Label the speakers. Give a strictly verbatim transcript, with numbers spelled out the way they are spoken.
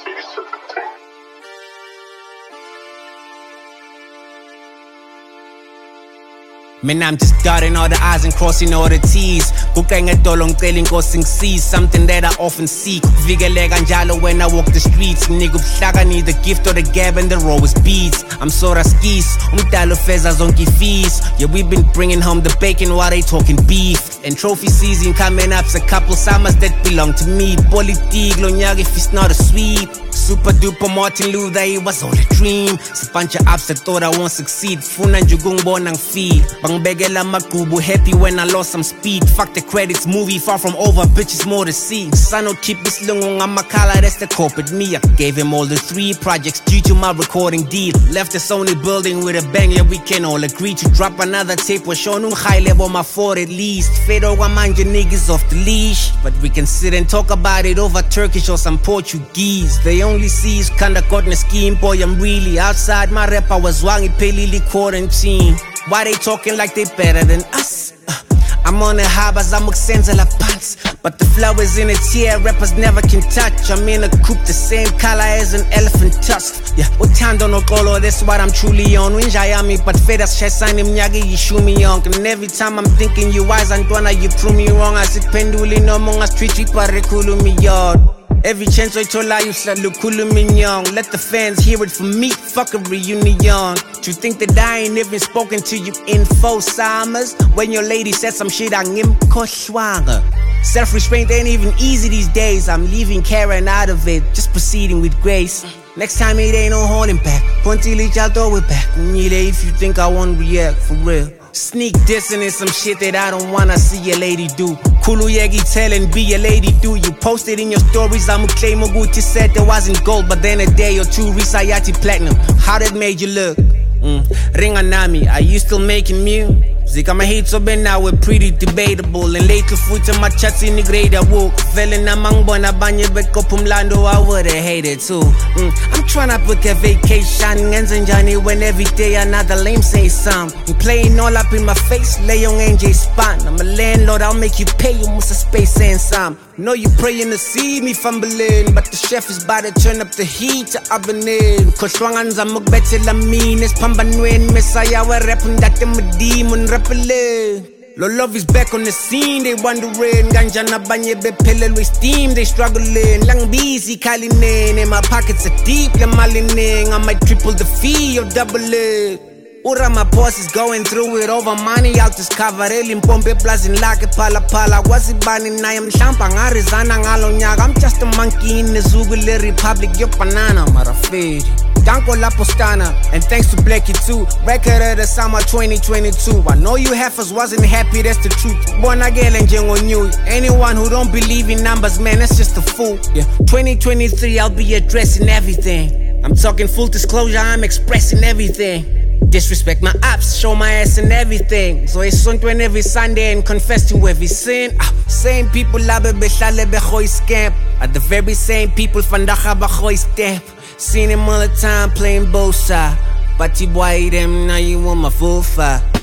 Speaker 1: Man, I'm just dotting all the I's and crossing all the T's. See something that I often seek. When I walk the streets, nigga, need the gift or the gab and the rollers beats. I'm sorta skis, umdalo feza zonky fees. Yeah, we've been bringing home the bacon while they talking beef. And trophy season coming up's a couple summers that belong to me. Politik, lonyag if it's not a sweep. Super duper Martin Luther, it was all a dream. It's a bunch of ups that thought I won't succeed. Funa jugung bonang feed. Bang begela makubu, happy when I lost some speed. Fuck the credits, movie far from over, bitches more to see. Son will keep this lungung on my collar, that's the corporate me. I gave him all the three projects due to my recording deal. Left the Sony building with a bang, yeah, we can all agree to drop another tape. We're showing high level my four at least. Fedo mind your niggas off the leash. But we can sit and talk about it over Turkish or some Portuguese. They only see is kinda got in a scheme. Boy, I'm really outside my rap. I was wangi pelili quarantine. Why they talking like they better than us? Uh, I'm on a high, but I'm la pants. But the flowers in its here, rappers never can touch. I'm in a coupe the same color as an elephant tusk. Yeah, utando no color, that's what I'm truly on. Winjayami, but fedas shasani mnyagi yishumi yonk. And every time I'm thinking you wise and dwana, you prove me wrong. I sit penduli no monga street, we parekulu mi yard. Every chance I told you said look cool mignon. Let the fans hear it from me, fuck a reunion. You think that I ain't even spoken to you in four summers? When your lady said some shit, I'm koshwanger. Self-restraint ain't even easy these days. I'm leaving Karen out of it, just proceeding with grace. Next time it ain't no holding back. Pontili I'll throw it back. If you think I won't react, for real. Sneak dissing is some shit that I don't wanna see a lady do. Kulu Yegi telling be a lady do. You posted in your stories, I'ma claim Oguti said there wasn't gold, but then a day or two Risayati platinum. How that made you look? Mm. Ringanami, are you still making music? I'm a hate so bad now, we're pretty debatable. And lately foot in my chats in the grade I woke. Felling among bona banya back up umlando, I would've hated too. Mm. I'm tryna book a vacation, and Johnny when every day another lame say something. You playing all up in my face, lay on N J spot. I'm a landlord, I'll make you pay, you must have space and some. Know you praying to see me fumbling, but the chef is about to turn up the heat to oven in. Cause swanganza mugbete la mean, it's pambanwen, messiah, we're rapping that them a demon. Lo love is back on the scene, they wondering. Ganja na banye be pele with steam, they struggling. Lang busy kalinin, and my pockets are deep, la malining. I might triple the fee or double it. Ura my boss is going through it over money out this cavarelli pompe blazing like a pala pala. Was it banning I am champang arizana ngalonyag. I'm just a monkey in the Zugule Republic, yo banana marafedi. Danko La Postana, and thanks to Blackie too. Record of the summer twenty twenty-two. I know you heifers wasn't happy, that's the truth. Born again and on you. Anyone who don't believe in numbers, man, that's just a fool. Yeah, twenty twenty-three, I'll be addressing everything. I'm talking full disclosure, I'm expressing everything. Disrespect my ops, show my ass and everything. So it's on every Sunday and confess to every sin. Ah, same people labe behlale behoy scamp. Are the very same people fandacha bahoy stamp. Seen him all the time playing both sides. But you boy them now you want my full fight.